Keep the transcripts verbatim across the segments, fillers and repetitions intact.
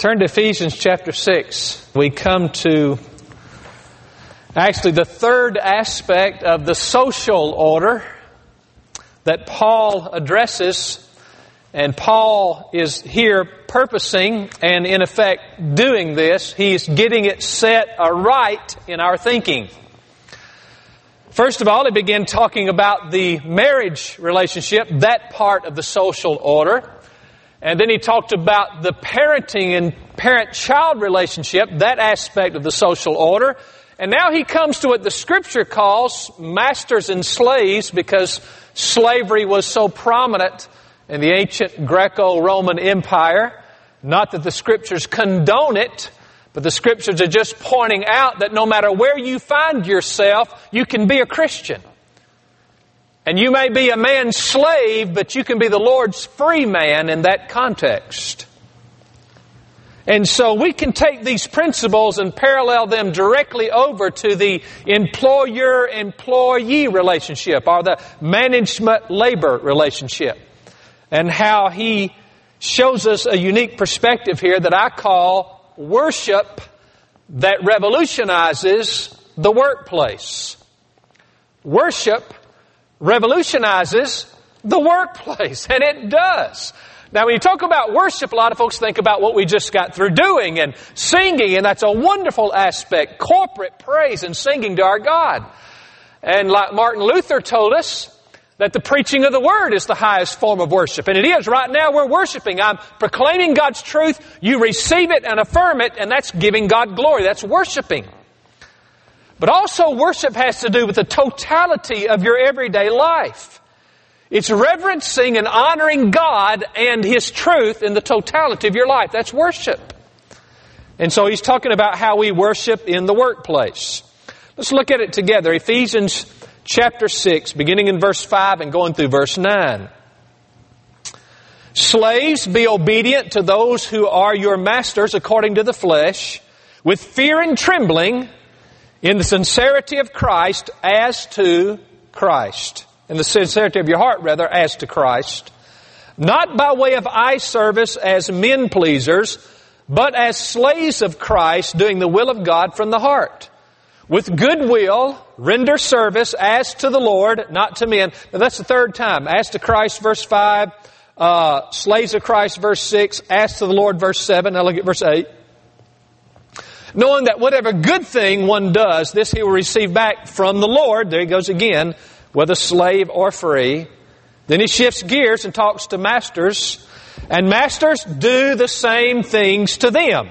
Turn to Ephesians chapter six. We come to actually the third aspect of the social order that Paul addresses. And Paul is here purposing and in effect doing this. He's getting it set aright in our thinking. First of all, he began talking about the marriage relationship, that part of the social order. And then he talked about the parenting and parent-child relationship, that aspect of the social order. And now he comes to what the Scripture calls masters and slaves, because slavery was so prominent in the ancient Greco-Roman Empire. Not that the Scriptures condone it, but the Scriptures are just pointing out that no matter where you find yourself, you can be a Christian. And you may be a man's slave, but you can be the Lord's free man in that context. And so we can take these principles and parallel them directly over to the employer-employee relationship, or the management-labor relationship, and how he shows us a unique perspective here that I call worship that revolutionizes the workplace. Worship revolutionizes the workplace, and it does. Now, when you talk about worship, a lot of folks think about what we just got through doing and singing, and that's a wonderful aspect, corporate praise and singing to our God. And like Martin Luther told us, that the preaching of the Word is the highest form of worship. And it is. Right now we're worshiping. I'm proclaiming God's truth. You receive it and affirm it, and that's giving God glory. That's worshiping. But also worship has to do with the totality of your everyday life. It's reverencing and honoring God and His truth in the totality of your life. That's worship. And so he's talking about how we worship in the workplace. Let's look at it together. Ephesians chapter six, beginning in verse five and going through verse nine. Slaves, be obedient to those who are your masters according to the flesh, with fear and trembling, in the sincerity of Christ as to Christ. In the sincerity of your heart, rather, as to Christ. Not by way of eye service as men pleasers, but as slaves of Christ, doing the will of God from the heart. With good will, render service as to the Lord, not to men. Now that's the third time. As to Christ, verse five. Uh, slaves of Christ, verse six. As to the Lord, verse seven. Now look at verse eight. Knowing that whatever good thing one does, this he will receive back from the Lord. There he goes again, whether slave or free. Then he shifts gears and talks to masters. And masters, do the same things to them.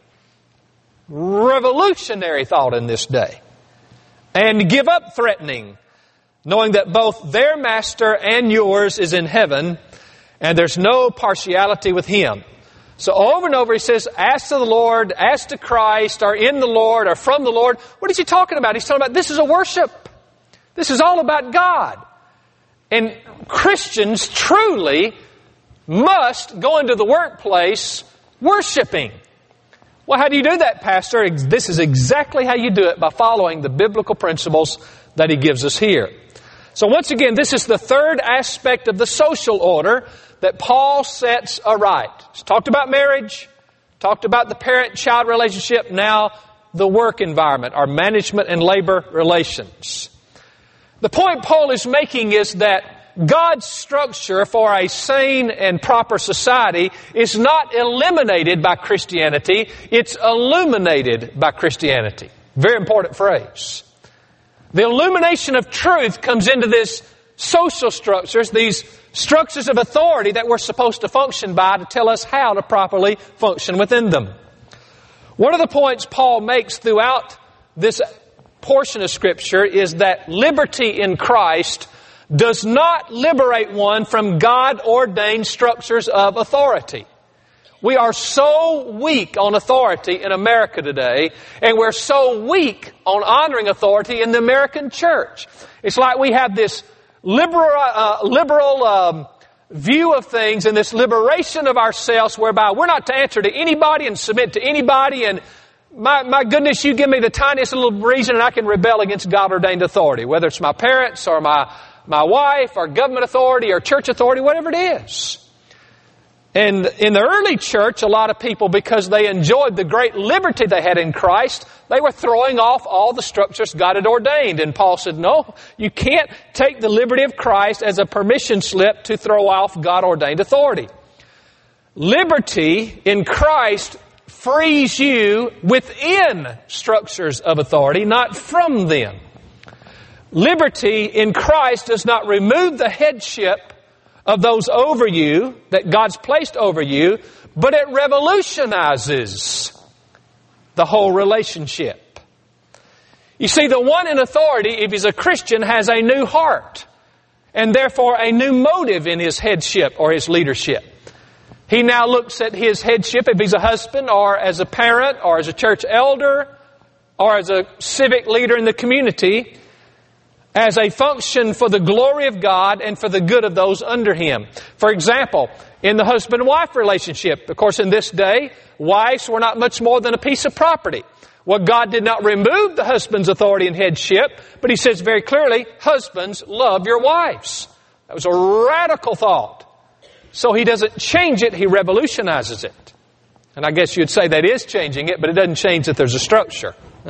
Revolutionary thought in this day. And give up threatening, knowing that both their master and yours is in heaven, and there's no partiality with Him. So over and over he says, as to the Lord, as to Christ, or in the Lord, or from the Lord. What is he talking about? He's talking about this is a worship. This is all about God. And Christians truly must go into the workplace worshiping. Well, how do you do that, Pastor? This is exactly how you do it, by following the biblical principles that he gives us here. So once again, this is the third aspect of the social order that Paul sets aright. He's talked about marriage, talked about the parent-child relationship, now the work environment, our management and labor relations. The point Paul is making is that God's structure for a sane and proper society is not eliminated by Christianity, it's illuminated by Christianity. Very important phrase. The illumination of truth comes into these social structures, these structures of authority that we're supposed to function by to tell us how to properly function within them. One of the points Paul makes throughout this portion of Scripture is that liberty in Christ does not liberate one from God-ordained structures of authority. We are so weak on authority in America today, and we're so weak on honoring authority in the American church. It's like we have this liberal, uh, liberal um, view of things and this liberation of ourselves whereby we're not to answer to anybody and submit to anybody, and my, my goodness, you give me the tiniest little reason and I can rebel against God-ordained authority, whether it's my parents or my my wife or government authority or church authority, whatever it is. And in the early church, a lot of people, because they enjoyed the great liberty they had in Christ, they were throwing off all the structures God had ordained. And Paul said, no, you can't take the liberty of Christ as a permission slip to throw off God-ordained authority. Liberty in Christ frees you within structures of authority, not from them. Liberty in Christ does not remove the headship of those over you, that God's placed over you, but it revolutionizes the whole relationship. You see, the one in authority, if he's a Christian, has a new heart, and therefore a new motive in his headship or his leadership. He now looks at his headship, if he's a husband, or as a parent, or as a church elder, or as a civic leader in the community, as a function for the glory of God and for the good of those under him. For example, in the husband-wife relationship, of course in this day, wives were not much more than a piece of property. Well, God did not remove the husband's authority and headship, but he says very clearly, husbands, love your wives. That was a radical thought. So he doesn't change it, he revolutionizes it. And I guess you'd say that is changing it, but it doesn't change that there's a structure.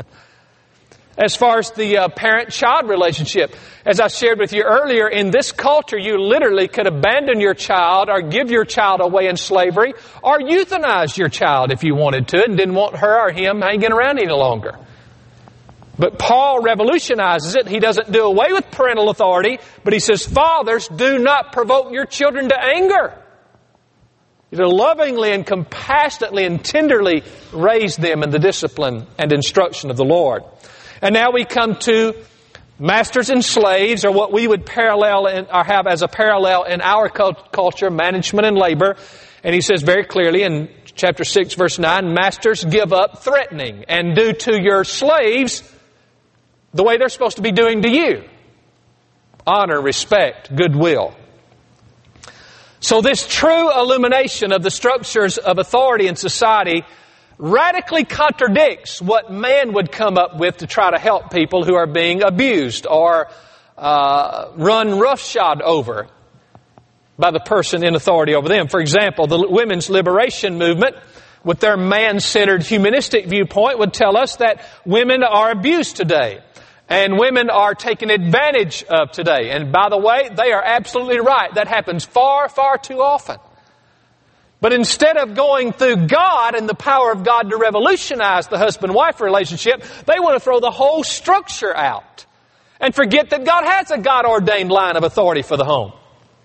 As far as the uh, parent-child relationship, as I shared with you earlier, in this culture you literally could abandon your child or give your child away in slavery or euthanize your child if you wanted to and didn't want her or him hanging around any longer. But Paul revolutionizes it. He doesn't do away with parental authority, but he says, fathers, do not provoke your children to anger. You to lovingly and compassionately and tenderly raise them in the discipline and instruction of the Lord. And now we come to masters and slaves, or what we would parallel in, or have as a parallel in our culture, management and labor. And he says very clearly in chapter six, verse nine, masters, give up threatening and do to your slaves the way they're supposed to be doing to you. Honor, respect, goodwill. So this true illumination of the structures of authority in society radically contradicts what man would come up with to try to help people who are being abused or uh, run roughshod over by the person in authority over them. For example, the women's liberation movement, with their man-centered humanistic viewpoint, would tell us that women are abused today and women are taken advantage of today. And by the way, they are absolutely right. That happens far, far too often. But instead of going through God and the power of God to revolutionize the husband-wife relationship, they want to throw the whole structure out and forget that God has a God-ordained line of authority for the home.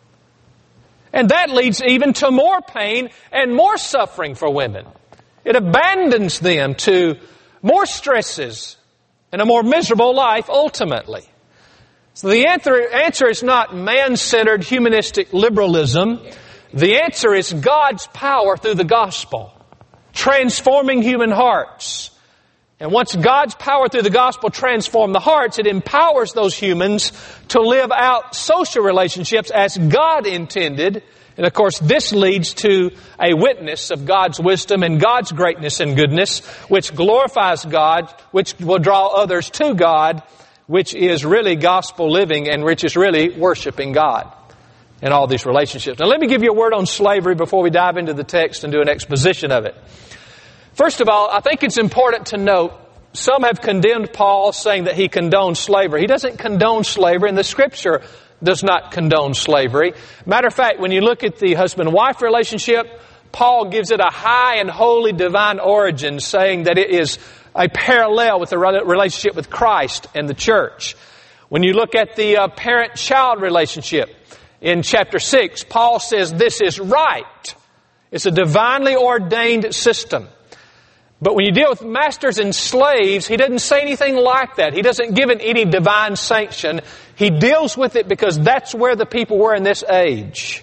And that leads even to more pain and more suffering for women. It abandons them to more stresses and a more miserable life ultimately. So the answer, answer is not man-centered humanistic liberalism. The answer is God's power through the gospel, transforming human hearts. And once God's power through the gospel transforms the hearts, it empowers those humans to live out social relationships as God intended. And of course, this leads to a witness of God's wisdom and God's greatness and goodness, which glorifies God, which will draw others to God, which is really gospel living and which is really worshiping God in all these relationships. Now let me give you a word on slavery before we dive into the text and do an exposition of it. First of all, I think it's important to note, some have condemned Paul saying that he condones slavery. He doesn't condone slavery, and the Scripture does not condone slavery. Matter of fact, when you look at the husband-wife relationship, Paul gives it a high and holy divine origin, saying that it is a parallel with the relationship with Christ and the church. When you look at the uh, parent-child relationship, in chapter six, Paul says this is right. It's a divinely ordained system. But when you deal with masters and slaves, he doesn't say anything like that. He doesn't give it any divine sanction. He deals with it because that's where the people were in this age.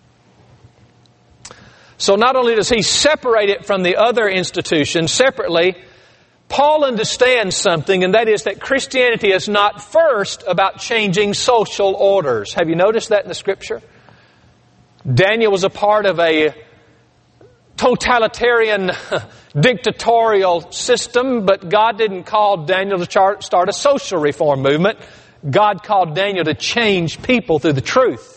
So not only does he separate it from the other institutions separately, Paul understands something, and that is that Christianity is not first about changing social orders. Have you noticed that in the Scripture? Daniel was a part of a totalitarian, dictatorial system, but God didn't call Daniel to start a social reform movement. God called Daniel to change people through the truth,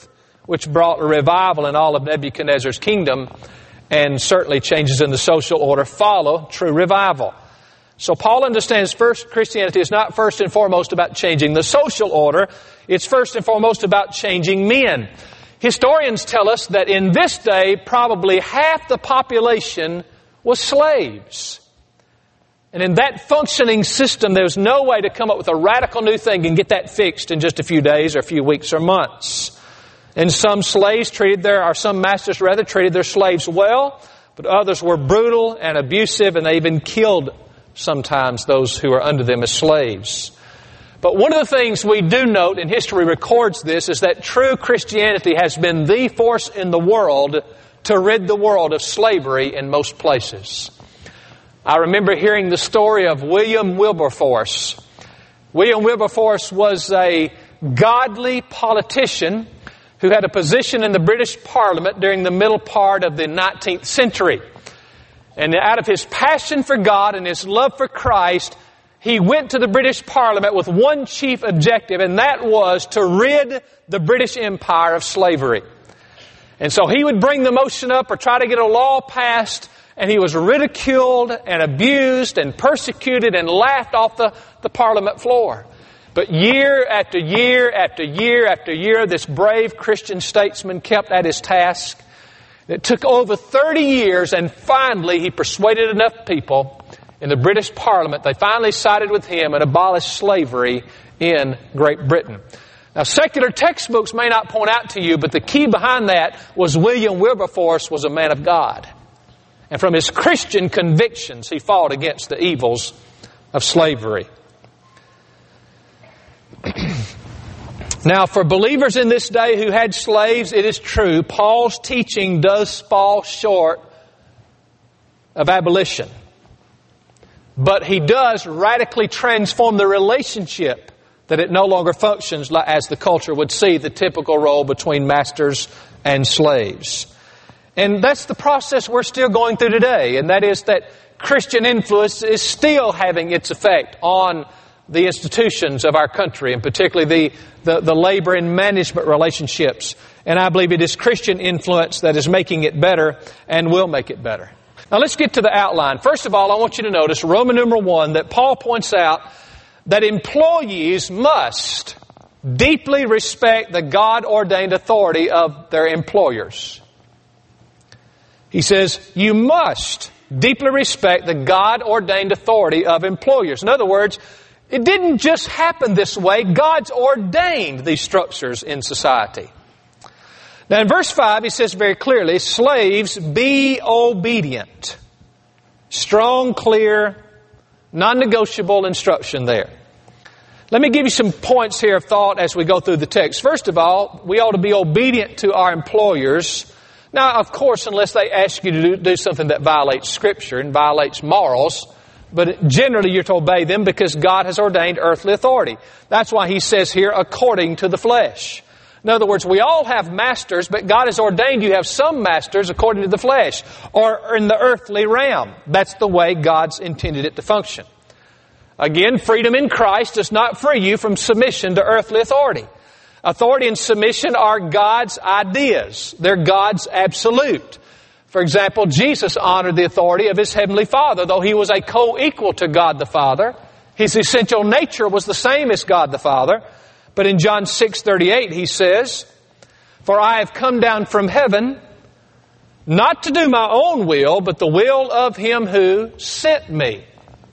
which brought a revival in all of Nebuchadnezzar's kingdom, and certainly changes in the social order follow true revival. So Paul understands first Christianity is not first and foremost about changing the social order. It's first and foremost about changing men. Historians tell us that in this day, probably half the population was slaves. And in that functioning system, there was no way to come up with a radical new thing and get that fixed in just a few days or a few weeks or months. And some slaves treated their, or some masters rather, treated their slaves well, but others were brutal and abusive, and they even killed sometimes those who were under them as slaves. But one of the things we do note, and history records this, is that true Christianity has been the force in the world to rid the world of slavery in most places. I remember hearing the story of William Wilberforce. William Wilberforce was a godly politician who had a position in the British Parliament during the middle part of the nineteenth century. And out of his passion for God and his love for Christ, he went to the British Parliament with one chief objective, and that was to rid the British Empire of slavery. And so he would bring the motion up or try to get a law passed, and he was ridiculed and abused and persecuted and laughed off the, the Parliament floor. But year after year after year after year, this brave Christian statesman kept at his task. It took over thirty years, and finally he persuaded enough people in the British Parliament. They finally sided with him and abolished slavery in Great Britain. Now, secular textbooks may not point out to you, but the key behind that was William Wilberforce was a man of God. And from his Christian convictions, he fought against the evils of slavery. Now, for believers in this day who had slaves, it is true, Paul's teaching does fall short of abolition. But he does radically transform the relationship that it no longer functions as the culture would see the typical role between masters and slaves. And that's the process we're still going through today, and that is that Christian influence is still having its effect on the institutions of our country, and particularly the, the, the labor and management relationships. And I believe it is Christian influence that is making it better and will make it better. Now let's get to the outline. First of all, I want you to notice Roman numeral one, that Paul points out that employees must deeply respect the God-ordained authority of their employers. He says, you must deeply respect the God-ordained authority of employers. In other words, it didn't just happen this way. God's ordained these structures in society. Now in verse five, he says very clearly, slaves, be obedient. Strong, clear, non-negotiable instruction there. Let me give you some points here of thought as we go through the text. First of all, we ought to be obedient to our employers. Now, of course, unless they ask you to do, do something that violates Scripture and violates morals, but generally you're to obey them because God has ordained earthly authority. That's why he says here, according to the flesh. In other words, we all have masters, but God has ordained you have some masters according to the flesh or in the earthly realm. That's the way God's intended it to function. Again, freedom in Christ does not free you from submission to earthly authority. Authority and submission are God's ideas. They're God's absolute. For example, Jesus honored the authority of His Heavenly Father, though He was a co-equal to God the Father. His essential nature was the same as God the Father. But in John six thirty-eight, He says, for I have come down from heaven, not to do my own will, but the will of Him who sent me.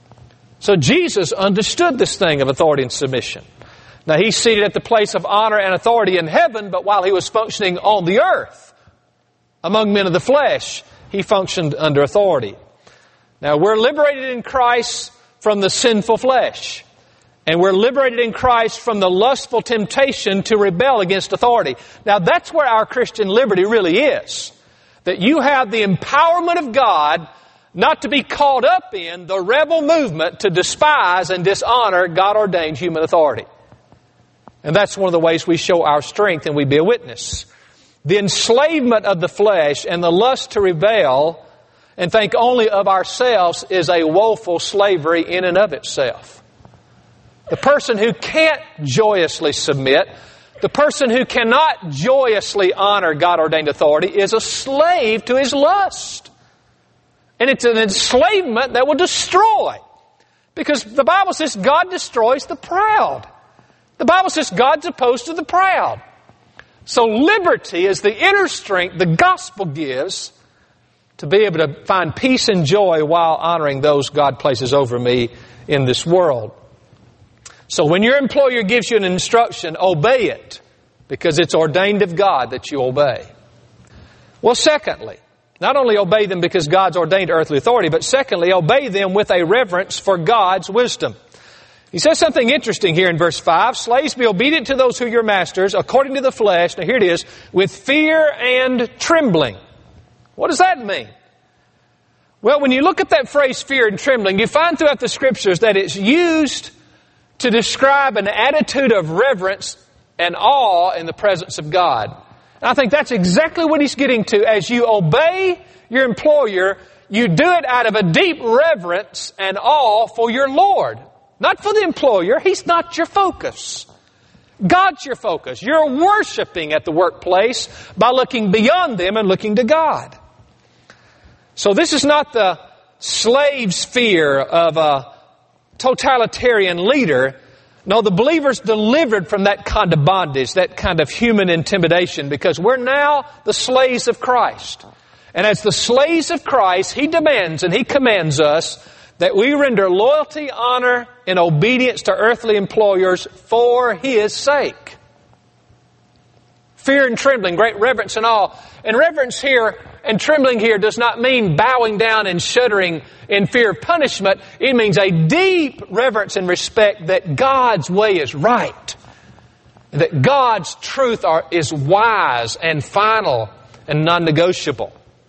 So Jesus understood this thing of authority and submission. Now He's seated at the place of honor and authority in heaven, but while He was functioning on the earth, among men of the flesh, He functioned under authority. Now we're liberated in Christ from the sinful flesh. And we're liberated in Christ from the lustful temptation to rebel against authority. Now that's where our Christian liberty really is. That you have the empowerment of God not to be caught up in the rebel movement to despise and dishonor God-ordained human authority. And that's one of the ways we show our strength and we be a witness. The enslavement of the flesh and the lust to rebel and think only of ourselves is a woeful slavery in and of itself. The person who can't joyously submit the person who cannot joyously honor God-ordained authority is a slave to his lust. And it's an enslavement that will destroy. Because the Bible says God destroys the proud. The Bible says God's opposed to the proud. So liberty is the inner strength the gospel gives to be able to find peace and joy while honoring those God places over me in this world. So when your employer gives you an instruction, obey it, because it's ordained of God that you obey. Well, secondly, not only obey them because God's ordained earthly authority, but secondly, obey them with a reverence for God's wisdom. He says something interesting here in verse five. Slaves, be obedient to those who are your masters, according to the flesh. Now here it is, with fear and trembling. What does that mean? Well, when you look at that phrase, fear and trembling, you find throughout the Scriptures that it's used to describe an attitude of reverence and awe in the presence of God. And I think that's exactly what he's getting to. As you obey your employer, you do it out of a deep reverence and awe for your Lord. Not for the employer. He's not your focus. God's your focus. You're worshiping at the workplace by looking beyond them and looking to God. So this is not the slave's fear of a totalitarian leader. No, the believer's delivered from that kind of bondage, that kind of human intimidation, because we're now the slaves of Christ. And as the slaves of Christ, He demands and He commands us that we render loyalty, honor, and obedience to earthly employers for His sake. Fear and trembling, great reverence and awe. And reverence here and trembling here does not mean bowing down and shuddering in fear of punishment. It means a deep reverence and respect that God's way is right. That God's truth are, is wise and final and non-negotiable.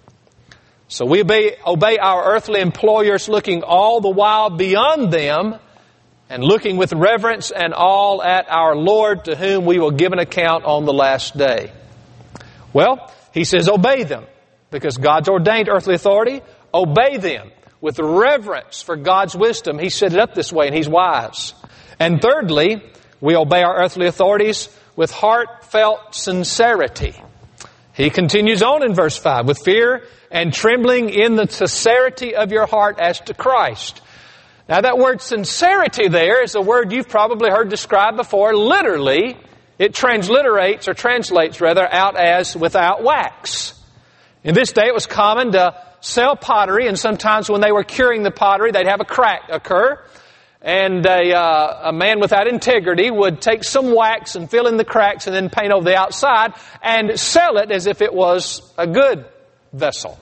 So we obey, obey our earthly employers, looking all the while beyond them and looking with reverence and awe at our Lord, to whom we will give an account on the last day. Well, he says obey them, because God's ordained earthly authority. Obey them with reverence for God's wisdom. He set it up this way, and He's wise. And thirdly, we obey our earthly authorities with heartfelt sincerity. He continues on in verse five, with fear and trembling in the sincerity of your heart as to Christ. Now that word sincerity there is a word you've probably heard described before. Literally, it transliterates, or translates rather, out as without wax. In this day it was common to sell pottery, and sometimes when they were curing the pottery, they'd have a crack occur. And a, uh, a man without integrity would take some wax and fill in the cracks and then paint over the outside and sell it as if it was a good vessel.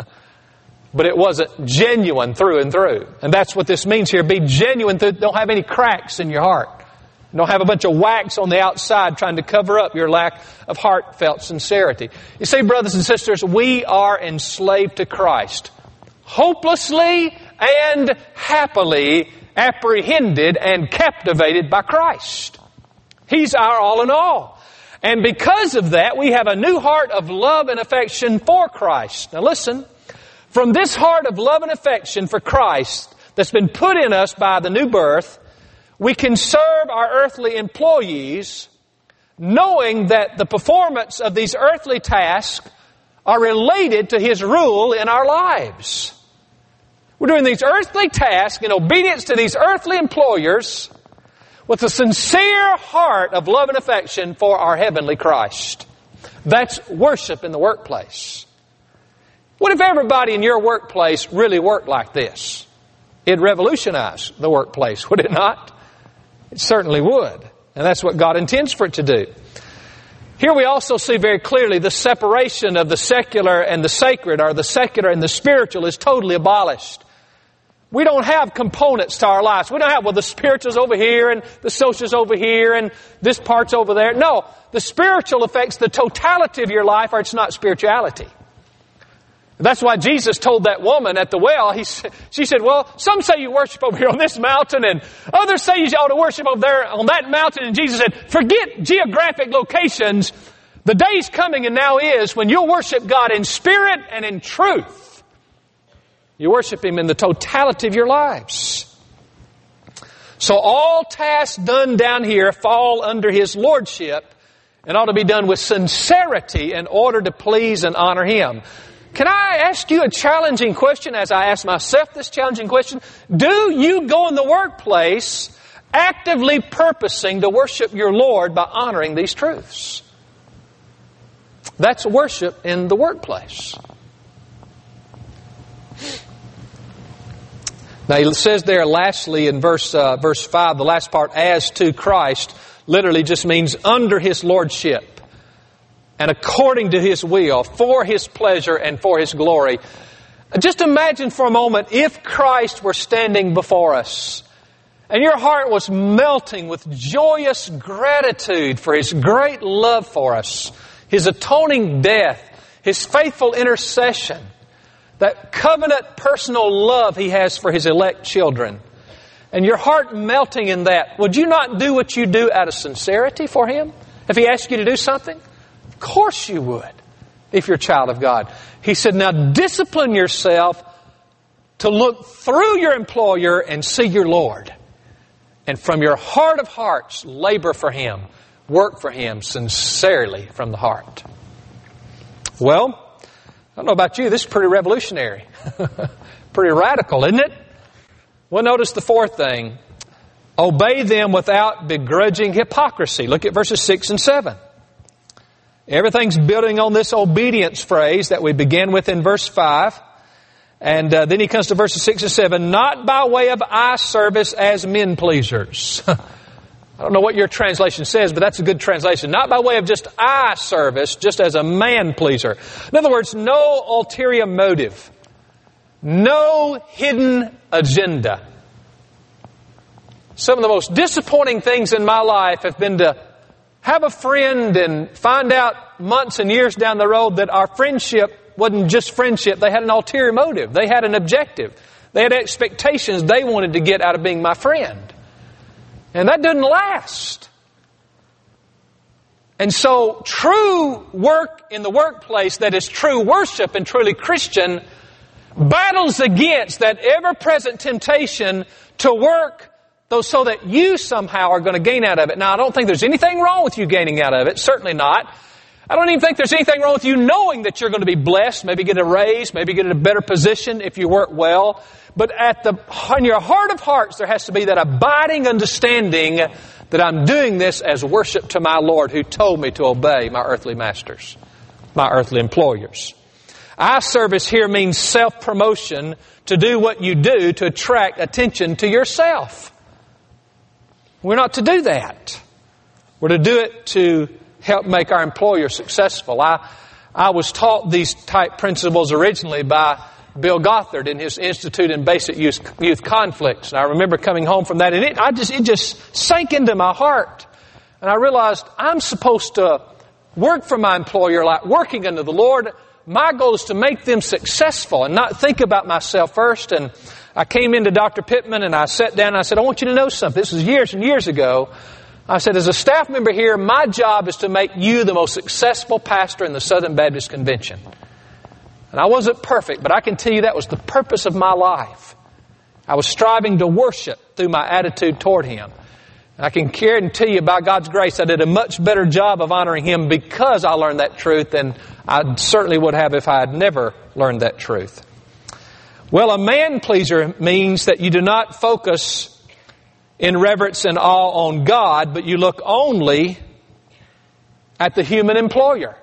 But it wasn't genuine through and through. And that's what this means here. Be genuine. Through, don't have any cracks in your heart. Don't have a bunch of wax on the outside trying to cover up your lack of heartfelt sincerity. You see, brothers and sisters, we are enslaved to Christ. Hopelessly and happily apprehended and captivated by Christ. He's our all in all. And because of that, we have a new heart of love and affection for Christ. Now listen, from this heart of love and affection for Christ that's been put in us by the new birth, we can serve our earthly employees knowing that the performance of these earthly tasks are related to His rule in our lives. We're doing these earthly tasks in obedience to these earthly employers with a sincere heart of love and affection for our heavenly Christ. That's worship in the workplace. What if everybody in your workplace really worked like this? It'd revolutionize the workplace, would it not? It certainly would. And that's what God intends for it to do. Here we also see very clearly the separation of the secular and the sacred, or the secular and the spiritual, is totally abolished. We don't have components to our lives. We don't have, well, the spiritual's over here and the social's over here and this part's over there. No, the spiritual affects the totality of your life, or it's not spirituality. That's why Jesus told that woman at the well, he, she said, well, some say you worship over here on this mountain, and others say you ought to worship over there on that mountain. And Jesus said, forget geographic locations. The day's coming, and now is, when you'll worship God in spirit and in truth. You worship Him in the totality of your lives. So all tasks done down here fall under His lordship and ought to be done with sincerity in order to please and honor Him. Can I ask you a challenging question as I ask myself this challenging question? Do you go in the workplace actively purposing to worship your Lord by honoring these truths? That's worship in the workplace. Now it says there lastly in verse uh, verse five, the last part, as to Christ, literally just means under His lordship and according to His will, for His pleasure and for His glory. Just imagine for a moment if Christ were standing before us and your heart was melting with joyous gratitude for His great love for us, His atoning death, His faithful intercession, that covenant personal love He has for His elect children, and your heart melting in that, would you not do what you do out of sincerity for Him? If He asked you to do something? Of course you would, if you're a child of God. He said, now discipline yourself to look through your employer and see your Lord. And from your heart of hearts, labor for Him. Work for Him sincerely from the heart. Well, I don't know about you, this is pretty revolutionary. Pretty radical, isn't it? Well, notice the fourth thing. Obey them without begrudging hypocrisy. Look at verses six and seven. Everything's building on this obedience phrase that we began with in verse five. And uh, then he comes to verses six and seven. Not by way of eye service as men pleasers. I don't know what your translation says, but that's a good translation. Not by way of just eye service, just as a man pleaser. In other words, no ulterior motive. No hidden agenda. Some of the most disappointing things in my life have been to have a friend and find out months and years down the road that our friendship wasn't just friendship. They had an ulterior motive. They had an objective. They had expectations they wanted to get out of being my friend. And that doesn't last. And so true work in the workplace that is true worship and truly Christian battles against that ever-present temptation to work though so that you somehow are going to gain out of it. Now, I don't think there's anything wrong with you gaining out of it. Certainly not. I don't even think there's anything wrong with you knowing that you're going to be blessed, maybe get a raise, maybe get in a better position if you work well. But at the, in your heart of hearts, there has to be that abiding understanding that I'm doing this as worship to my Lord who told me to obey my earthly masters, my earthly employers. Eye service here means self-promotion, to do what you do to attract attention to yourself. We're not to do that. We're to do it to help make our employer successful. I, I was taught these type principles originally by Bill Gothard in his Institute in Basic Youth, Youth Conflicts. And I remember coming home from that, and it, I just, it just sank into my heart. And I realized I'm supposed to work for my employer like working unto the Lord. My goal is to make them successful and not think about myself first. And I came into Doctor Pittman and I sat down and I said, I want you to know something. This was years and years ago. I said, as a staff member here, my job is to make you the most successful pastor in the Southern Baptist Convention. And I wasn't perfect, but I can tell you that was the purpose of my life. I was striving to worship through my attitude toward Him. And I can guarantee you, by God's grace, I did a much better job of honoring Him because I learned that truth than I certainly would have if I had never learned that truth. Well, a man pleaser means that you do not focus in reverence and awe on God, but you look only at the human employer.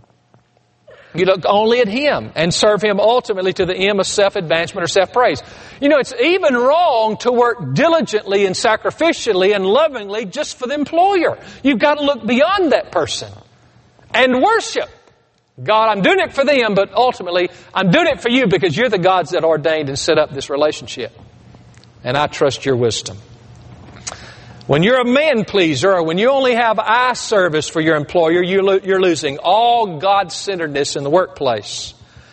You look only at Him and serve Him ultimately to the aim of self-advancement or self-praise. You know, it's even wrong to work diligently and sacrificially and lovingly just for the employer. You've got to look beyond that person and worship. God, I'm doing it for them, but ultimately I'm doing it for you because you're the gods that ordained and set up this relationship. And I trust your wisdom. When you're a man pleaser, or when you only have eye service for your employer, you're losing all God-centeredness in the workplace.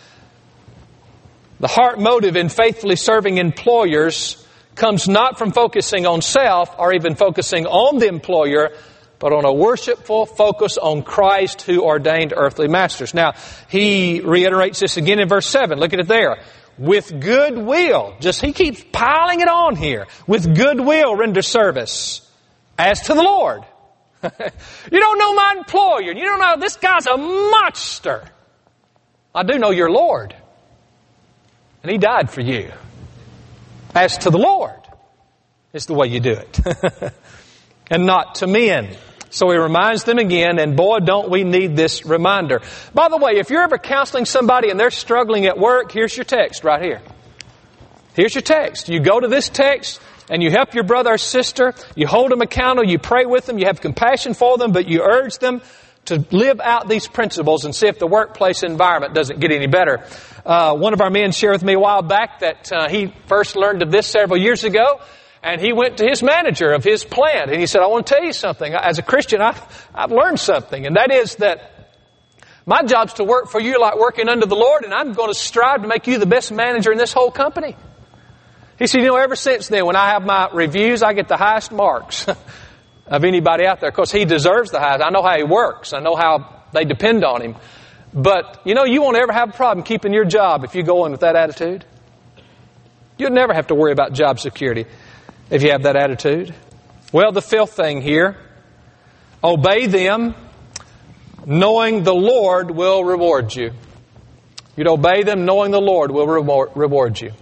The heart motive in faithfully serving employers comes not from focusing on self or even focusing on the employer, but on a worshipful focus on Christ who ordained earthly masters. Now, he reiterates this again in verse seven. Look at it there. With good will, just he keeps piling it on here. With good will render service as to the Lord. You don't know my employer. You don't know this guy's a monster. I do know your Lord. And He died for you. As to the Lord, is the way you do it. And not to men. So He reminds them again, and boy, don't we need this reminder. By the way, if you're ever counseling somebody and they're struggling at work, here's your text right here. Here's your text. You go to this text and you help your brother or sister. You hold them accountable. You pray with them. You have compassion for them, but you urge them to live out these principles and see if the workplace environment doesn't get any better. Uh, one of our men shared with me a while back that uh, he first learned of this several years ago. And he went to his manager of his plant and he said, I want to tell you something. As a Christian, I've, I've learned something. And that is that my job's to work for you like working under the Lord, and I'm going to strive to make you the best manager in this whole company. He said, you know, ever since then, when I have my reviews, I get the highest marks of anybody out there. Of course, he deserves the highest. I know how he works. I know how they depend on him. But, you know, you won't ever have a problem keeping your job if you go in with that attitude. You'll never have to worry about job security if you have that attitude. Well, the fifth thing here, obey them, knowing the Lord will reward you. You'd obey them knowing the Lord will reward you.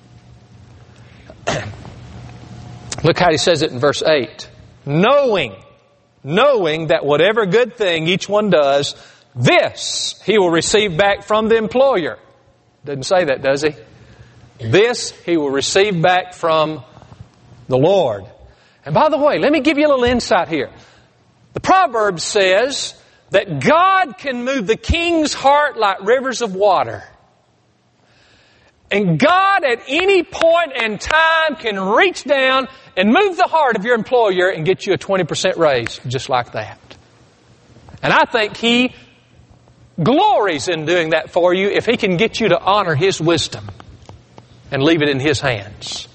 Look how he says it in verse eight. Knowing, knowing that whatever good thing each one does, this he will receive back from the employer. Doesn't say that, does he? This he will receive back from the Lord. And by the way, let me give you a little insight here. The Proverbs says that God can move the king's heart like rivers of water. And God at any point in time can reach down and move the heart of your employer and get you a twenty percent raise just like that. And I think He glories in doing that for you if He can get you to honor His wisdom and leave it in His hands.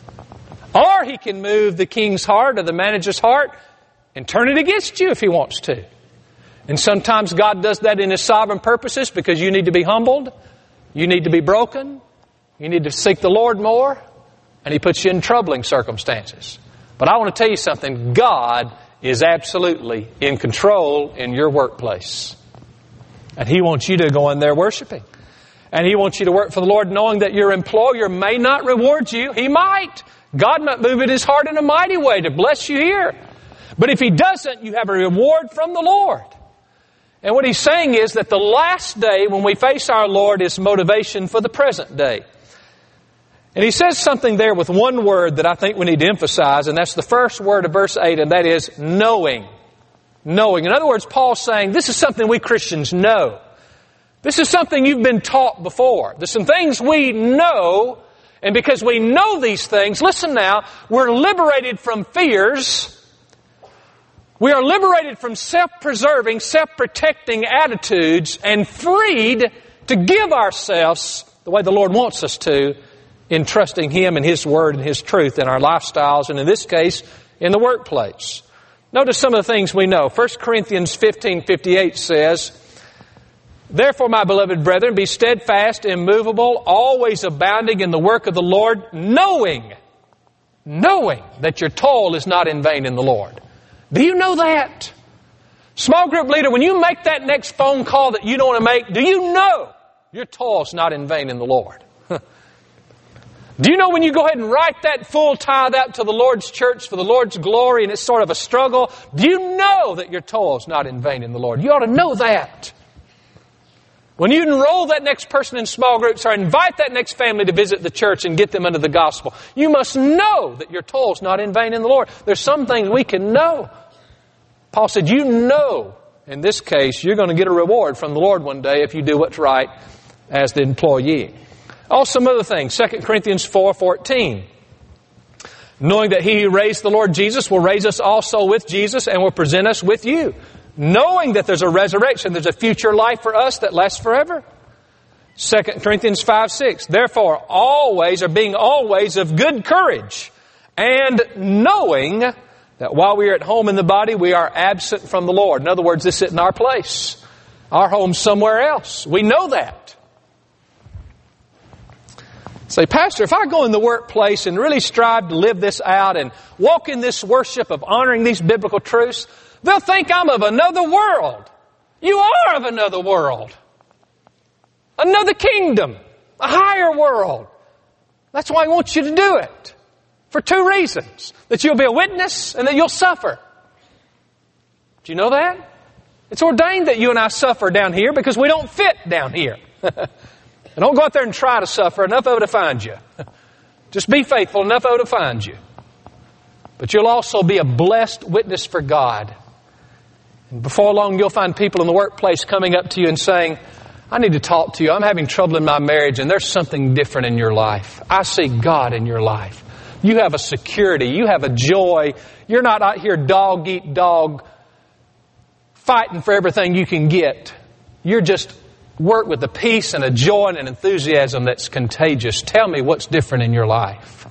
Or He can move the king's heart or the manager's heart and turn it against you if He wants to. And sometimes God does that in His sovereign purposes because you need to be humbled. You need to be broken. You need to seek the Lord more. And He puts you in troubling circumstances. But I want to tell you something. God is absolutely in control in your workplace. And He wants you to go in there worshiping. And He wants you to work for the Lord knowing that your employer may not reward you. He might. God might move in His heart in a mighty way to bless you here. But if He doesn't, you have a reward from the Lord. And what He's saying is that the last day when we face our Lord is motivation for the present day. And He says something there with one word that I think we need to emphasize, and that's the first word of verse eight, and that is knowing. Knowing. In other words, Paul's saying this is something we Christians know. This is something you've been taught before. There's some things we know. And because we know these things, listen now, we're liberated from fears. We are liberated from self-preserving, self-protecting attitudes and freed to give ourselves the way the Lord wants us to in trusting Him and His Word and His truth in our lifestyles and in this case, in the workplace. Notice some of the things we know. First Corinthians fifteen fifty-eight says, therefore, my beloved brethren, be steadfast, immovable, always abounding in the work of the Lord, knowing, knowing that your toil is not in vain in the Lord. Do you know that? Small group leader, when you make that next phone call that you don't want to make, do you know your toil is not in vain in the Lord? Do you know when you go ahead and write that full tithe out to the Lord's church for the Lord's glory and it's sort of a struggle, do you know that your toil is not in vain in the Lord? You ought to know that. When you enroll that next person in small groups or invite that next family to visit the church and get them under the gospel, you must know that your toil is not in vain in the Lord. There's some things we can know. Paul said, you know, in this case, you're going to get a reward from the Lord one day if you do what's right as the employee. Also, some other things. Second Corinthians four fourteen. Knowing that He who raised the Lord Jesus will raise us also with Jesus and will present us with you. Knowing that there's a resurrection, there's a future life for us that lasts forever. Second Corinthians five six. Therefore, always, or being always of good courage, and knowing that while we are at home in the body, we are absent from the Lord. In other words, this isn't our place. Our home's somewhere else. We know that. Say, Pastor, if I go in the workplace and really strive to live this out and walk in this worship of honoring these biblical truths, They'll think I'm of another world. You are of another world. Another kingdom. A higher world. That's why He wants you to do it. For two reasons. That you'll be a witness and that you'll suffer. Do you know that? It's ordained that you and I suffer down here because we don't fit down here. And don't go out there and try to suffer. Enough of it to find you. Just be faithful. Enough of it to find you. But you'll also be a blessed witness for God. And before long, you'll find people in the workplace coming up to you and saying, I need to talk to you. I'm having trouble in my marriage and there's something different in your life. I see God in your life. You have a security. You have a joy. You're not out here dog eat dog fighting for everything you can get. You're just work with a peace and a joy and an enthusiasm that's contagious. Tell me what's different in your life.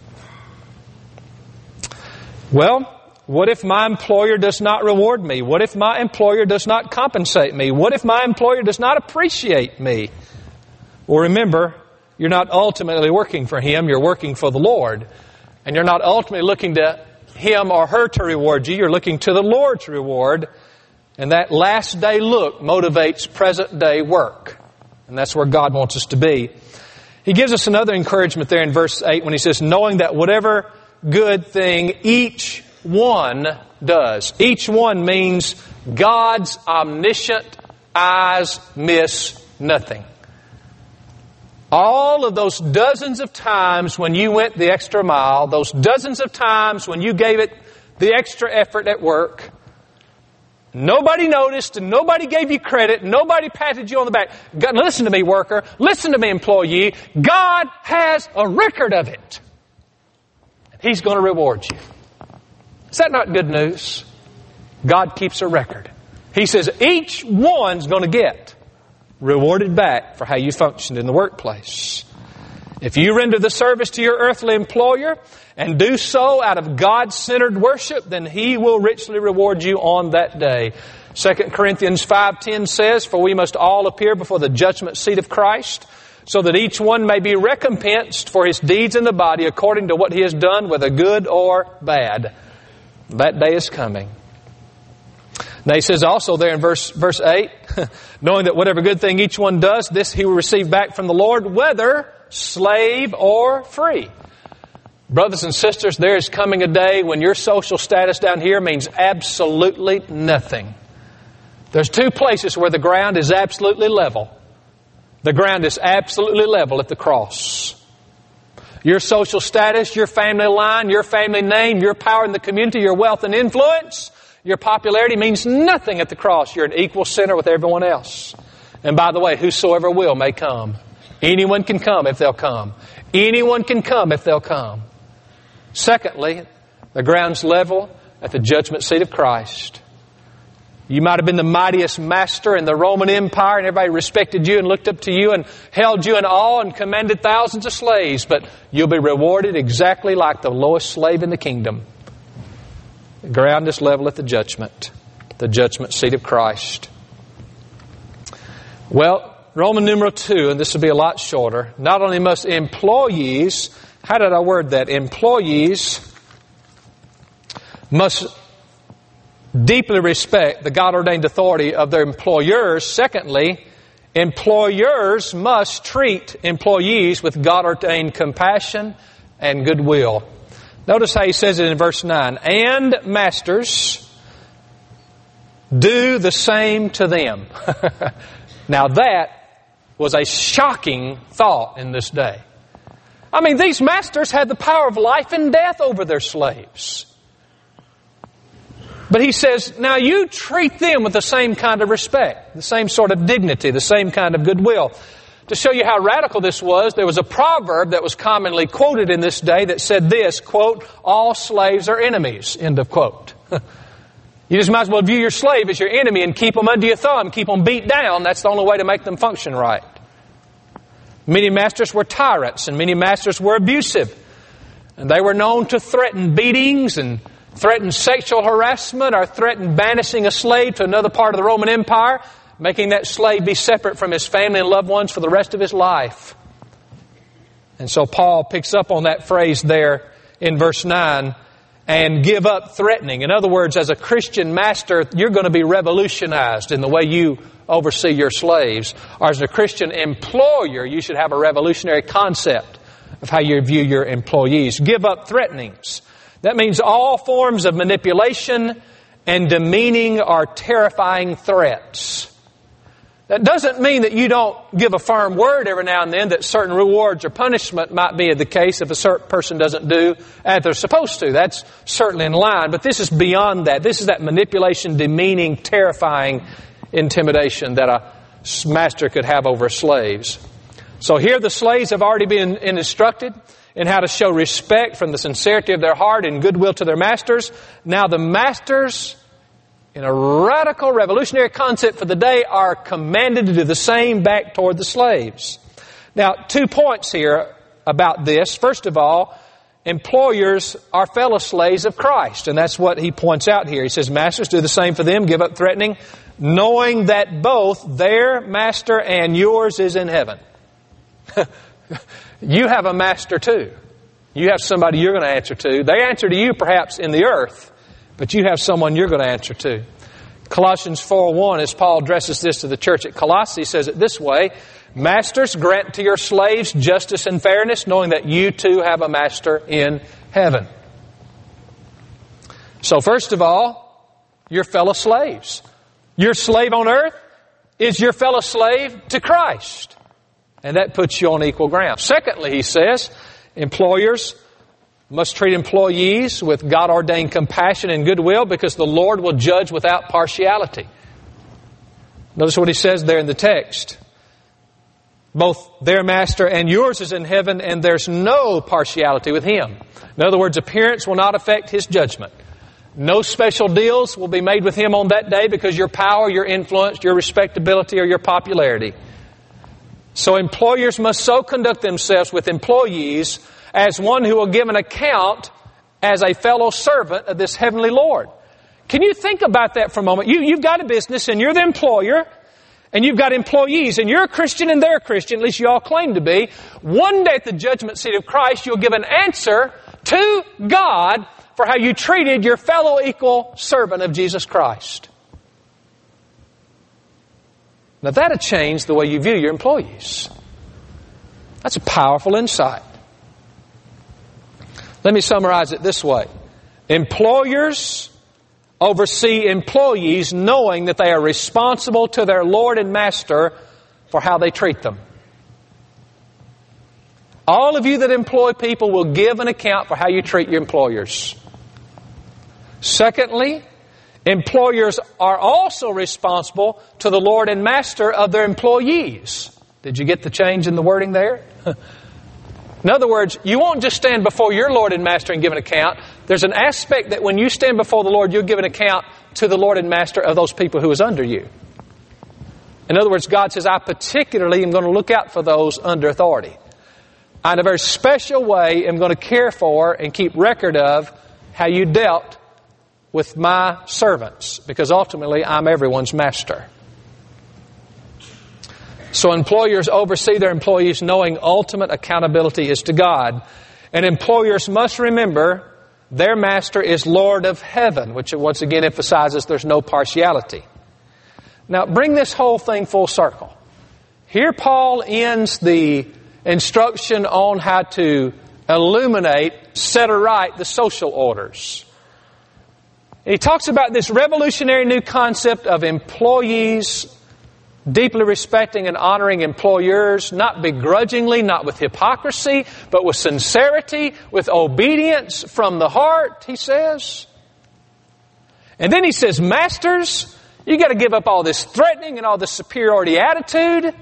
Well, what if my employer does not reward me? What if my employer does not compensate me? What if my employer does not appreciate me? Well, remember, you're not ultimately working for him. You're working for the Lord. And you're not ultimately looking to him or her to reward you. You're looking to the Lord's reward. And that last day look motivates present day work. And that's where God wants us to be. He gives us another encouragement there in verse eight when he says, knowing that whatever good thing each one does. Each one means God's omniscient eyes miss nothing. All of those dozens of times when you went the extra mile, those dozens of times when you gave it the extra effort at work, nobody noticed and nobody gave you credit, nobody patted you on the back. God, listen to me, worker. Listen to me, employee. God has a record of it. He's going to reward you. Is that not good news? God keeps a record. He says each one's going to get rewarded back for how you functioned in the workplace. If you render the service to your earthly employer and do so out of God-centered worship, then He will richly reward you on that day. Second Corinthians five ten says, for we must all appear before the judgment seat of Christ, so that each one may be recompensed for his deeds in the body according to what he has done, whether good or bad. That day is coming. Now he says also there in verse verse eight, knowing that whatever good thing each one does, this he will receive back from the Lord, whether slave or free. Brothers and sisters, there is coming a day when your social status down here means absolutely nothing. There's two places where the ground is absolutely level. The ground is absolutely level at the cross. Your social status, your family line, your family name, your power in the community, your wealth and influence, your popularity means nothing at the cross. You're an equal sinner with everyone else. And by the way, whosoever will may come. Anyone can come if they'll come. Anyone can come if they'll come. Secondly, the ground's level at the judgment seat of Christ. You might have been the mightiest master in the Roman Empire and everybody respected you and looked up to you and held you in awe and commanded thousands of slaves, but you'll be rewarded exactly like the lowest slave in the kingdom. The ground is level at the judgment, the judgment seat of Christ. Well, Roman numeral two, and this will be a lot shorter, not only must employees, how did I word that? Employees must deeply respect the God-ordained authority of their employers. Secondly, employers must treat employees with God-ordained compassion and goodwill. Notice how he says it in verse nine. And masters, do the same to them. Now that was a shocking thought in this day. I mean, these masters had the power of life and death over their slaves. But he says, now you treat them with the same kind of respect, the same sort of dignity, the same kind of goodwill. To show you how radical this was, there was a proverb that was commonly quoted in this day that said this, quote, all slaves are enemies, end of quote. You just might as well view your slave as your enemy and keep them under your thumb, keep them beat down. That's the only way to make them function right. Many masters were tyrants and many masters were abusive. And they were known to threaten beatings and threaten sexual harassment or threaten banishing a slave to another part of the Roman Empire, making that slave be separate from his family and loved ones for the rest of his life. And so Paul picks up on that phrase there in verse nine, and give up threatening. In other words, as a Christian master, you're going to be revolutionized in the way you oversee your slaves. Or as a Christian employer, you should have a revolutionary concept of how you view your employees. Give up threatenings. That means all forms of manipulation and demeaning or terrifying threats. That doesn't mean that you don't give a firm word every now and then that certain rewards or punishment might be the case if a certain person doesn't do as they're supposed to. That's certainly in line, but this is beyond that. This is that manipulation, demeaning, terrifying intimidation that a master could have over slaves. So here the slaves have already been instructed in how to show respect from the sincerity of their heart and goodwill to their masters. Now the masters, in a radical revolutionary concept for the day, are commanded to do the same back toward the slaves. Now, two points here about this. First of all, employers are fellow slaves of Christ, and that's what he points out here. He says, masters, do the same for them, give up threatening, knowing that both their master and yours is in heaven. You have a master too. You have somebody you're going to answer to. They answer to you perhaps in the earth, but you have someone you're going to answer to. Colossians four one, as Paul addresses this to the church at Colossae, says it this way, masters, grant to your slaves justice and fairness, knowing that you too have a master in heaven. So first of all, your fellow slaves. Your slave on earth is your fellow slave to Christ. And that puts you on equal ground. Secondly, he says, employers must treat employees with God-ordained compassion and goodwill because the Lord will judge without partiality. Notice what he says there in the text. Both their master and yours is in heaven, and there's no partiality with him. In other words, appearance will not affect his judgment. No special deals will be made with him on that day because your power, your influence, your respectability, or your popularity. So employers must so conduct themselves with employees as one who will give an account as a fellow servant of this heavenly Lord. Can you think about that for a moment? You, you've got a business and you're the employer, and you've got employees, and you're a Christian and they're a Christian, at least you all claim to be. One day at the judgment seat of Christ, you'll give an answer to God for how you treated your fellow equal servant of Jesus Christ. Now that'll change the way you view your employees. That's a powerful insight. Let me summarize it this way. Employers oversee employees knowing that they are responsible to their Lord and Master for how they treat them. All of you that employ people will give an account for how you treat your employers. Secondly, employers are also responsible to the Lord and Master of their employees. Did you get the change in the wording there? In other words, you won't just stand before your Lord and Master and give an account. There's an aspect that when you stand before the Lord, you'll give an account to the Lord and Master of those people who is under you. In other words, God says, I particularly am going to look out for those under authority. I, in a very special way, am going to care for and keep record of how you dealt with my servants, because ultimately I'm everyone's master. So employers oversee their employees knowing ultimate accountability is to God. And employers must remember their master is Lord of heaven, which once again emphasizes there's no partiality. Now bring this whole thing full circle. Here Paul ends the instruction on how to illuminate, set aright the social orders. He talks about this revolutionary new concept of employees deeply respecting and honoring employers, not begrudgingly, not with hypocrisy, but with sincerity, with obedience from the heart, he says. And then he says, masters, you got to give up all this threatening and all this superiority attitude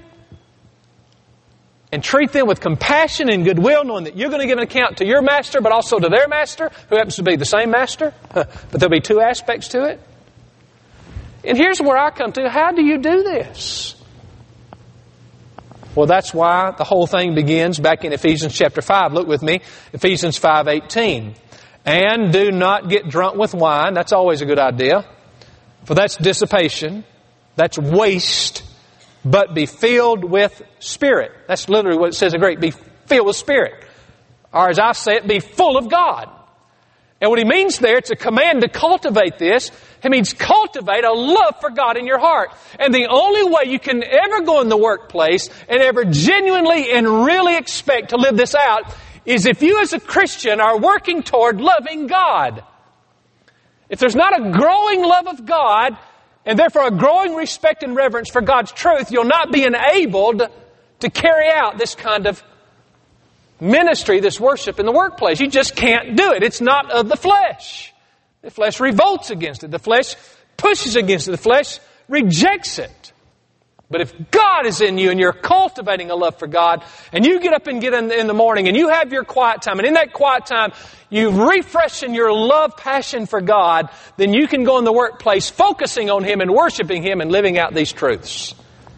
and treat them with compassion and goodwill, knowing that you're going to give an account to your master, but also to their master, who happens to be the same master. But there'll be two aspects to it. And here's where I come to. How do you do this? Well, that's why the whole thing begins back in Ephesians chapter five. Look with me. Ephesians five eighteen. And do not get drunk with wine. That's always a good idea. For that's dissipation. That's waste. But be filled with Spirit. That's literally what it says in Greek. Be filled with Spirit. Or as I say it, be full of God. And what he means there, it's a command to cultivate this. It means cultivate a love for God in your heart. And the only way you can ever go in the workplace and ever genuinely and really expect to live this out is if you as a Christian are working toward loving God. If there's not a growing love of God, and therefore a growing respect and reverence for God's truth, you'll not be enabled to carry out this kind of ministry, this worship in the workplace. You just can't do it. It's not of the flesh. The flesh revolts against it. The flesh pushes against it. The flesh rejects it. But if God is in you and you're cultivating a love for God, and you get up and get in, in the morning and you have your quiet time, and in that quiet time you refresh in your love, passion for God, then you can go in the workplace focusing on Him and worshiping Him and living out these truths.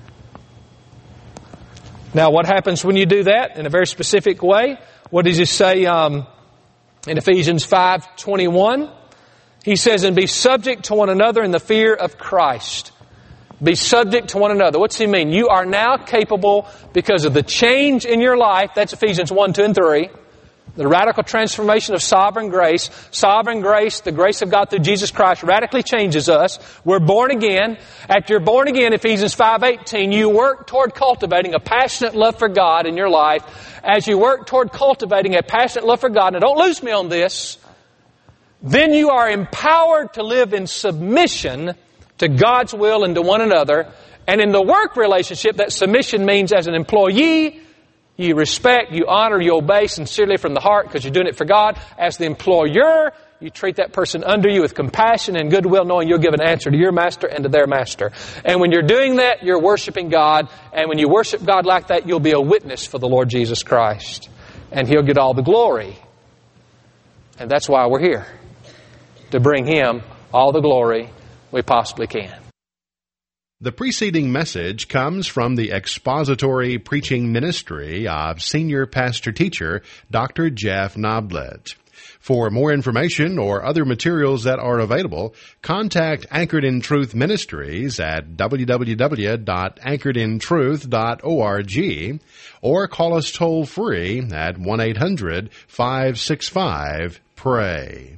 Now, what happens when you do that in a very specific way? What does He say um, in Ephesians five twenty-one? He says, and be subject to one another in the fear of Christ. Be subject to one another. What's He mean? You are now capable, because of the change in your life, that's Ephesians one, two, and three, the radical transformation of sovereign grace. Sovereign grace, the grace of God through Jesus Christ, radically changes us. We're born again. After you're born again, Ephesians five eighteen, you work toward cultivating a passionate love for God in your life. As you work toward cultivating a passionate love for God, now don't lose me on this, then you are empowered to live in submission to God's will and to one another. And in the work relationship, that submission means as an employee, you respect, you honor, you obey sincerely from the heart because you're doing it for God. As the employer, you treat that person under you with compassion and goodwill, knowing you'll give an answer to your master and to their master. And when you're doing that, you're worshiping God. And when you worship God like that, you'll be a witness for the Lord Jesus Christ. And He'll get all the glory. And that's why we're here, to bring Him all the glory we possibly can. The preceding message comes from the expository preaching ministry of Senior Pastor Teacher Doctor Jeff Noblet. For more information or other materials that are available, contact Anchored in Truth Ministries at w w w dot anchored in truth dot org or call us toll free at one eight hundred five six five pray.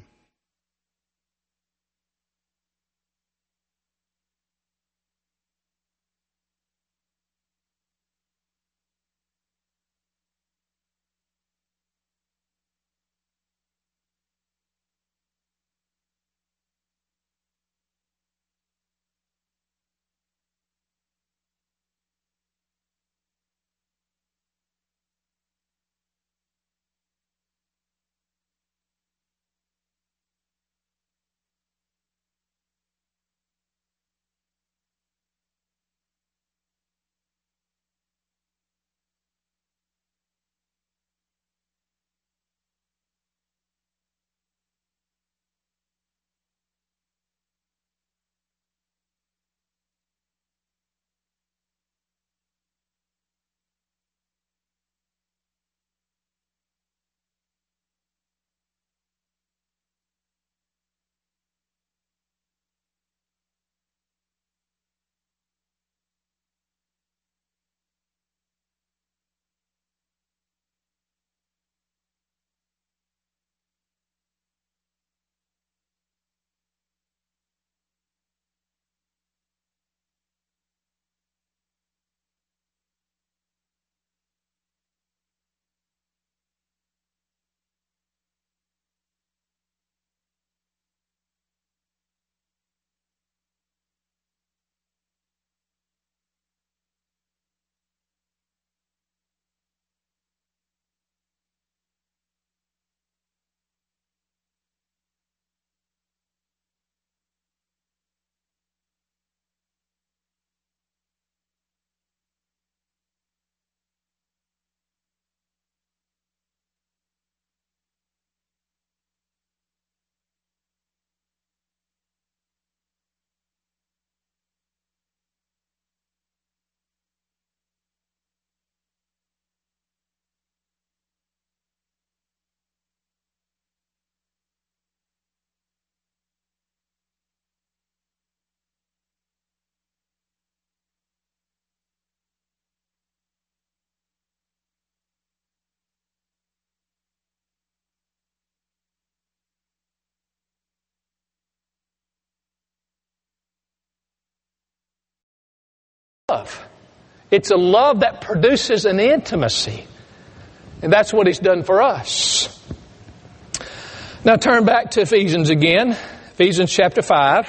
love. It's a love that produces an intimacy. And that's what He's done for us. Now turn back to Ephesians again. Ephesians chapter five.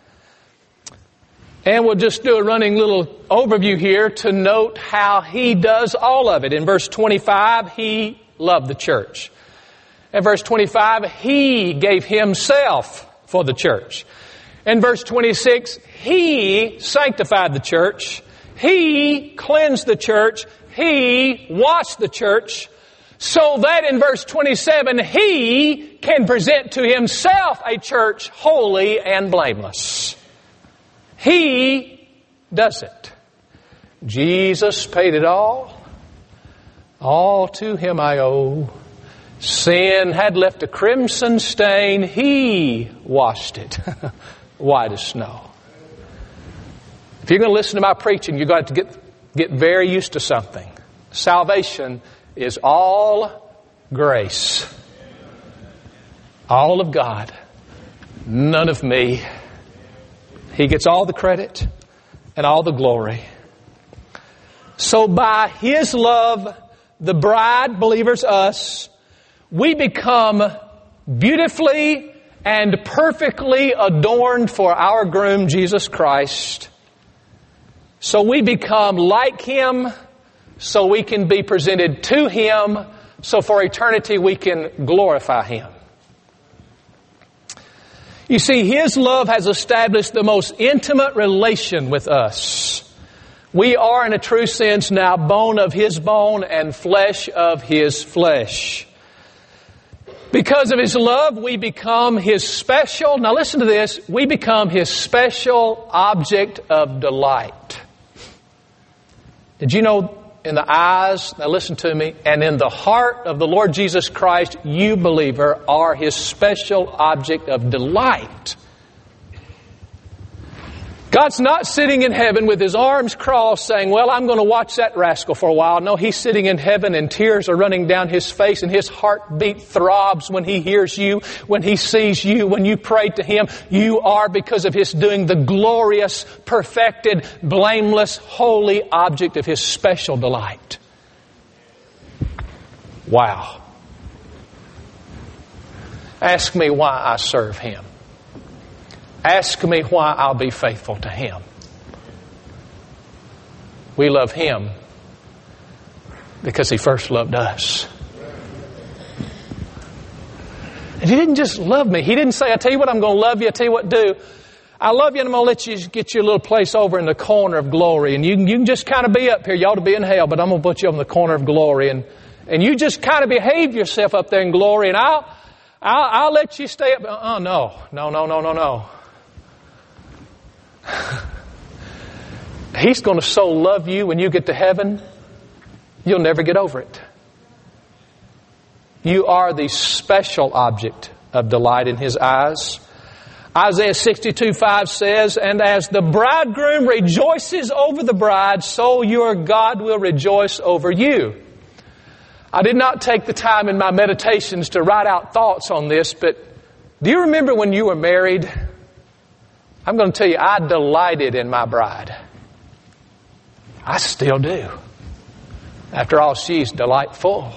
And we'll just do a running little overview here to note how He does all of it. In verse twenty-five, He loved the church. In verse twenty-five, He gave Himself for the church. In verse twenty-six, He sanctified the church. He cleansed the church. He washed the church. So that in verse twenty-seven, He can present to Himself a church holy and blameless. He does it. Jesus paid it all. All to Him I owe. Sin had left a crimson stain. He washed it white as snow. If you're going to listen to my preaching, you're going to have to get, get very used to something. Salvation is all grace. All of God. None of me. He gets all the credit and all the glory. So by His love, the bride, believers, us, we become beautifully and perfectly adorned for our groom, Jesus Christ. So we become like Him, so we can be presented to Him, so for eternity we can glorify Him. You see, His love has established the most intimate relation with us. We are, in a true sense, now bone of His bone and flesh of His flesh. Because of His love, we become His special, now listen to this, we become His special object of delight. Did you know, in the eyes, now listen to me, and in the heart of the Lord Jesus Christ, you, believer, are His special object of delight. God's not sitting in heaven with His arms crossed saying, well, I'm going to watch that rascal for a while. No, He's sitting in heaven and tears are running down His face and His heartbeat throbs when He hears you, when He sees you, when you pray to Him. You are, because of His doing, the glorious, perfected, blameless, holy object of His special delight. Wow. Ask me why I serve Him. Ask me why I'll be faithful to Him. We love Him because He first loved us. And He didn't just love me. He didn't say, I tell you what, I'm going to love you. I tell you what, do. I love you and I'm going to let you get you a little place over in the corner of glory. And you can, you can just kind of be up here. You ought to be in hell, but I'm going to put you on the corner of glory. And, and you just kind of behave yourself up there in glory. And I'll, I'll, I'll let you stay up. Oh, no, no, no, no, no, no. He's going to so love you when you get to heaven, you'll never get over it. You are the special object of delight in His eyes. Isaiah sixty-two five says, and as the bridegroom rejoices over the bride, so your God will rejoice over you. I did not take the time in my meditations to write out thoughts on this, but do you remember when you were married? I'm going to tell you, I delighted in my bride. I still do. After all, she's delightful.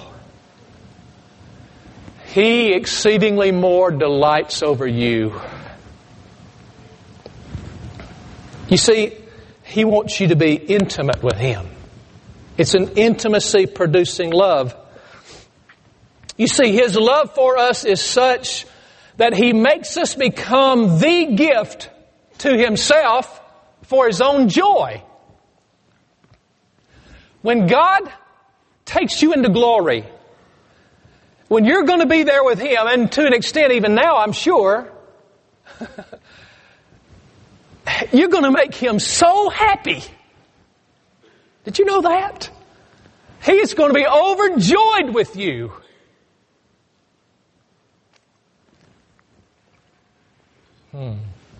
He exceedingly more delights over you. You see, He wants you to be intimate with Him. It's an intimacy-producing love. You see, His love for us is such that He makes us become the gift to Himself for His own joy. When God takes you into glory, when you're going to be there with Him, and to an extent even now, I'm sure, you're going to make Him so happy. Did you know that? He is going to be overjoyed with you. Hmm.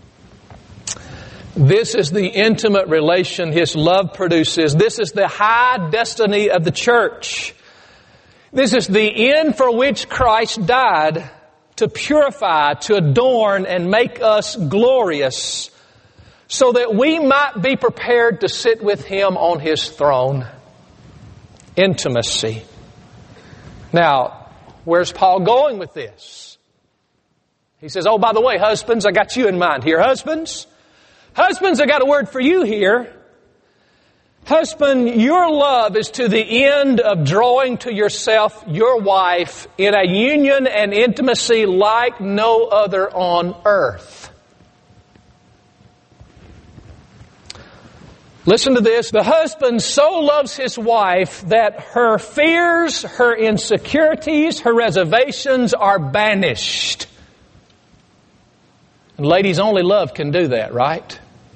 This is the intimate relation His love produces. This is the high destiny of the church. This is the end for which Christ died, to purify, to adorn, and make us glorious, so that we might be prepared to sit with Him on His throne. Intimacy. Now, where's Paul going with this? He says, oh, by the way, husbands, I got you in mind here. Husbands, husbands, I got a word for you here. Husband, your love is to the end of drawing to yourself your wife in a union and intimacy like no other on earth. Listen to this. The husband so loves his wife that her fears, her insecurities, her reservations are banished. And ladies, only love can do that, right?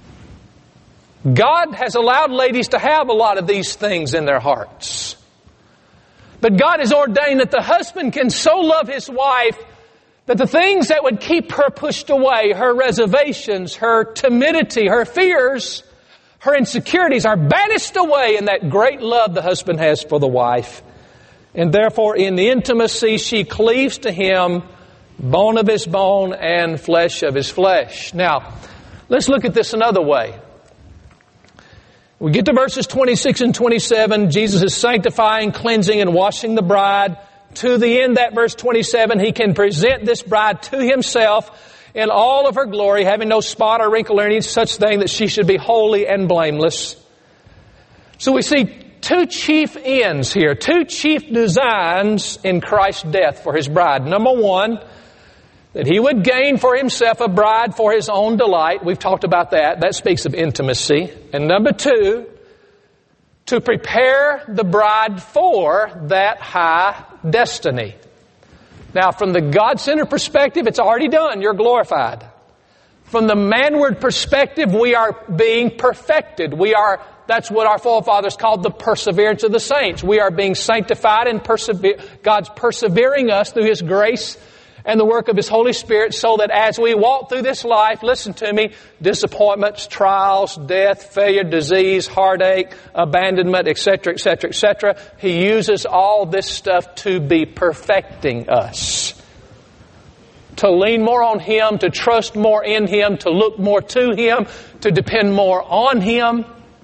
God has allowed ladies to have a lot of these things in their hearts. But God has ordained that the husband can so love his wife that the things that would keep her pushed away, her reservations, her timidity, her fears, her insecurities are banished away in that great love the husband has for the wife. And therefore, in the intimacy, she cleaves to him, bone of his bone and flesh of his flesh. Now, let's look at this another way. We get to verses twenty-six and twenty-seven. Jesus is sanctifying, cleansing, and washing the bride. To the end, that verse twenty-seven, He can present this bride to Himself in all of her glory, having no spot or wrinkle or any such thing, that she should be holy and blameless. So we see two chief ends here, two chief designs in Christ's death for His bride. Number one, that He would gain for Himself a bride for His own delight. We've talked about that. That speaks of intimacy. And number two, to prepare the bride for that high destiny. Now, from the God-centered perspective, it's already done. You're glorified. From the manward perspective, we are being perfected. We are, that's what our forefathers called the perseverance of the saints. We are being sanctified and persever- God's persevering us through His grace and the work of His Holy Spirit, so that as we walk through this life, listen to me, disappointments, trials, death, failure, disease, heartache, abandonment, et cetera, et cetera, et cetera, He uses all this stuff to be perfecting us. To lean more on Him, to trust more in Him, to look more to Him, to depend more on Him.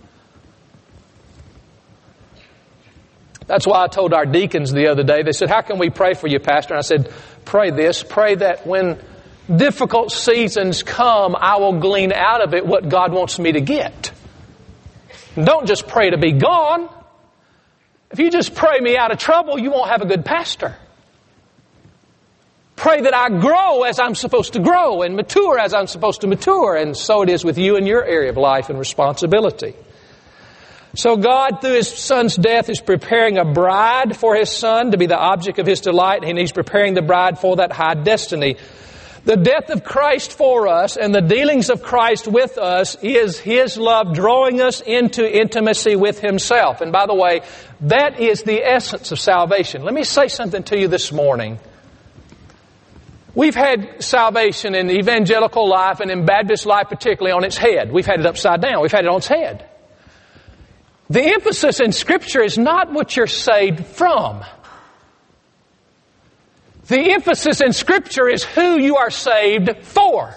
That's why I told our deacons the other day, they said, how can we pray for you, Pastor? And I said, pray this, pray that when difficult seasons come, I will glean out of it what God wants me to get. Don't just pray to be gone. If you just pray me out of trouble, you won't have a good pastor. Pray that I grow as I'm supposed to grow and mature as I'm supposed to mature. And so it is with you in your area of life and responsibility. So God, through His Son's death, is preparing a bride for His Son to be the object of His delight, and He's preparing the bride for that high destiny. The death of Christ for us and the dealings of Christ with us is His love drawing us into intimacy with Himself. And by the way, that is the essence of salvation. Let me say something to you this morning. We've had salvation in evangelical life and in Baptist life particularly on its head. We've had it upside down. We've had it on its head. The emphasis in Scripture is not what you're saved from. The emphasis in Scripture is who you are saved for.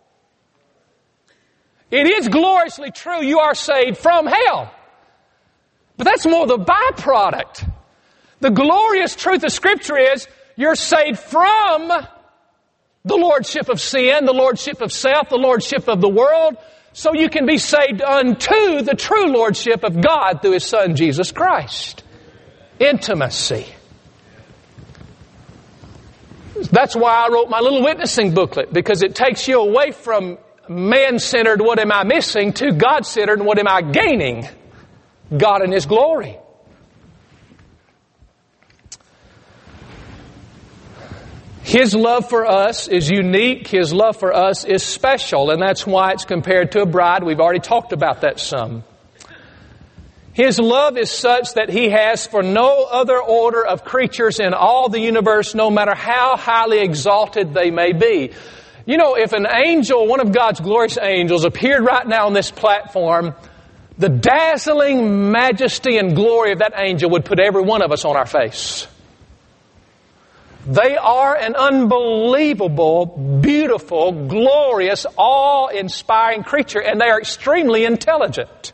It is gloriously true you are saved from hell. But that's more the byproduct. The glorious truth of Scripture is you're saved from the lordship of sin, the lordship of self, the lordship of the world, so you can be saved unto the true lordship of God through His Son, Jesus Christ. Intimacy. That's why I wrote my little witnessing booklet, because it takes you away from man-centered, what am I missing, to God-centered, what am I gaining? God in His glory. His love for us is unique. His love for us is special, and that's why it's compared to a bride. We've already talked about that some. His love is such that He has for no other order of creatures in all the universe, no matter how highly exalted they may be. You know, if an angel, one of God's glorious angels, appeared right now on this platform, the dazzling majesty and glory of that angel would put every one of us on our face. They are an unbelievable, beautiful beautiful, glorious, awe-inspiring creature, and they are extremely intelligent.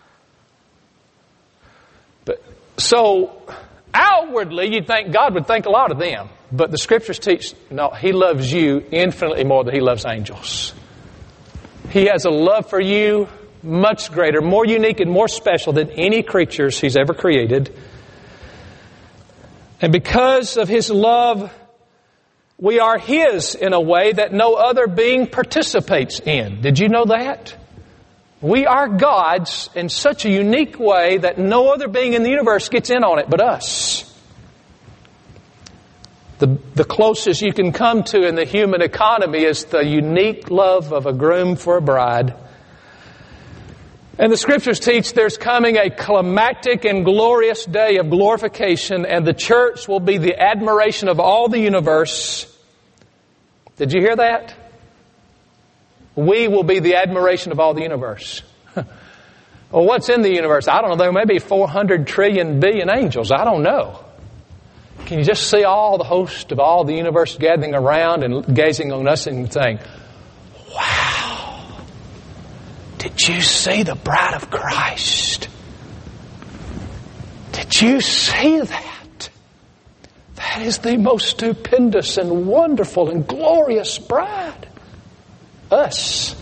But so outwardly, you'd think God would think a lot of them. But the Scriptures teach, no, He loves you infinitely more than He loves angels. He has a love for you much greater, more unique and more special than any creatures He's ever created. And because of His love, we are His in a way that no other being participates in. Did you know that? We are God's in such a unique way that no other being in the universe gets in on it but us. The, the closest you can come to in the human economy is the unique love of a groom for a bride. And the Scriptures teach there's coming a climactic and glorious day of glorification, and the church will be the admiration of all the universe. Did you hear that? We will be the admiration of all the universe. Well, what's in the universe? I don't know. There may be four hundred trillion billion angels. I don't know. Can you just see all the host of all the universe gathering around and gazing on us and saying, wow, did you see the bride of Christ? Did you see that? That is the most stupendous and wonderful and glorious bride. Us.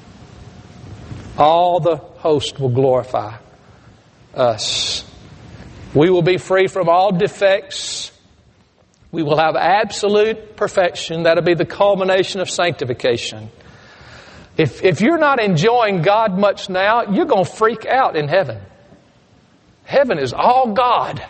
All the host will glorify us. We will be free from all defects. We will have absolute perfection. That'll be the culmination of sanctification. If, if you're not enjoying God much now, you're going to freak out in heaven. Heaven is all God.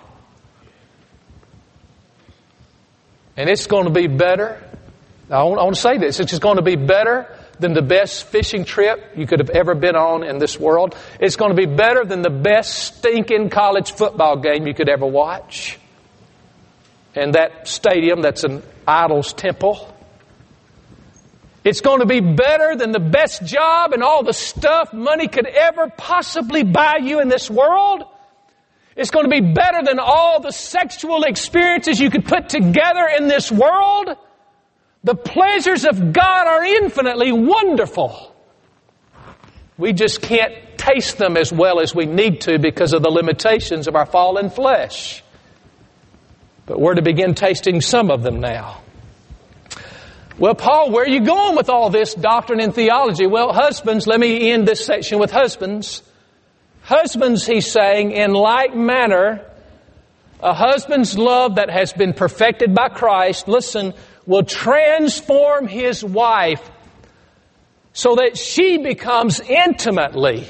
And it's going to be better. I want, I want to say this. It's just going to be better than the best fishing trip you could have ever been on in this world. It's going to be better than the best stinking college football game you could ever watch. And that stadium that's an idol's temple. It's going to be better than the best job and all the stuff money could ever possibly buy you in this world. It's going to be better than all the sexual experiences you could put together in this world. The pleasures of God are infinitely wonderful. We just can't taste them as well as we need to because of the limitations of our fallen flesh. But we're to begin tasting some of them now. Well, Paul, where are you going with all this doctrine and theology? Well, husbands, let me end this section with husbands. Husbands, he's saying, in like manner, a husband's love that has been perfected by Christ, listen, will transform his wife so that she becomes intimately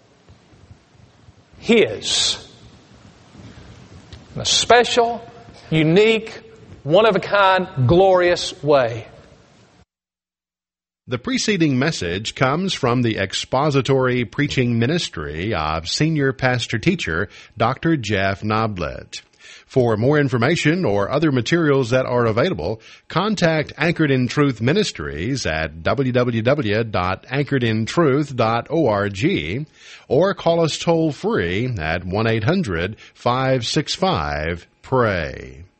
his. In a special, unique, one-of-a-kind, glorious way. The preceding message comes from the expository preaching ministry of Senior Pastor Teacher Doctor Jeff Noblett. For more information or other materials that are available, contact Anchored in Truth Ministries at w w w dot anchored in truth dot org or call us toll free at one eight hundred five six five pray.